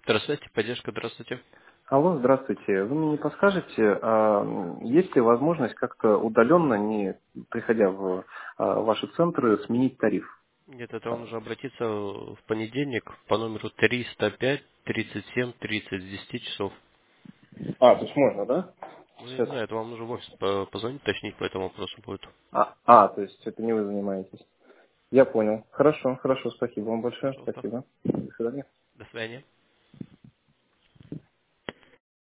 Здравствуйте, поддержка, здравствуйте. Алло, здравствуйте. Вы мне не подскажете, есть ли возможность как-то удаленно, не приходя в ваши центры, сменить тариф? Нет, это вам нужно обратиться в понедельник по номеру 305 37 30 с 10 часов. То есть можно, да? Ну, я не Сейчас. знаю, это вам нужно в офис позвонить, точнее по этому вопросу будет. То есть это не вы занимаетесь. Я понял. Хорошо, хорошо, спасибо вам большое. Пожалуйста. Спасибо. До свидания. До свидания.